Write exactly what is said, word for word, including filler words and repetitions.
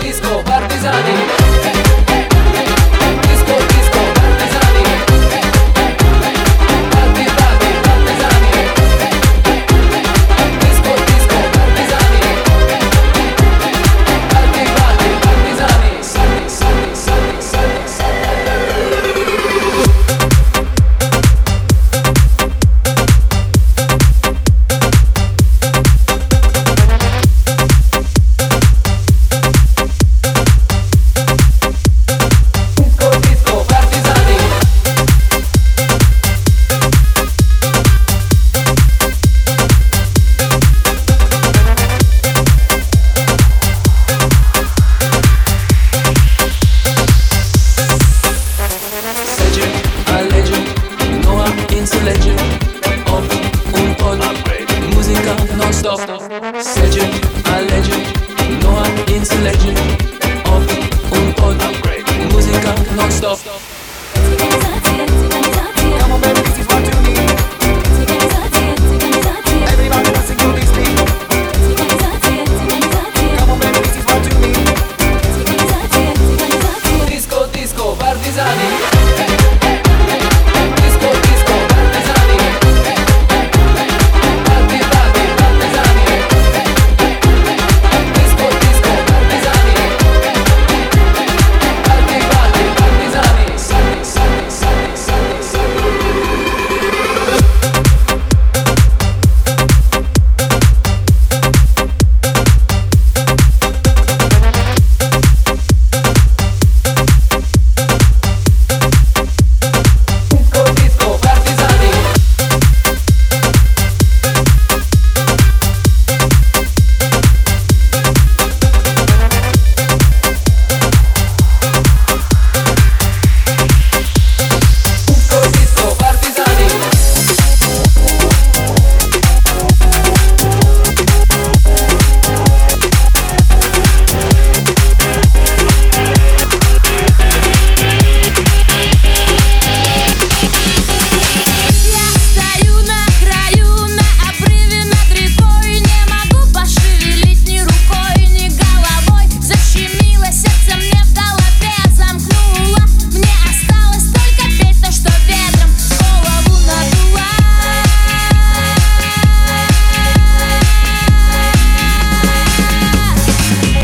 disco, partigiani. Disco, disco, partigiani. Parti, parti, partigiani. Disco, disco, partigiani. Parti, parti, partigiani. Salti, salti, salti, salti, salti. Legend, a legend, Noah into legend of un pod, musica non stop.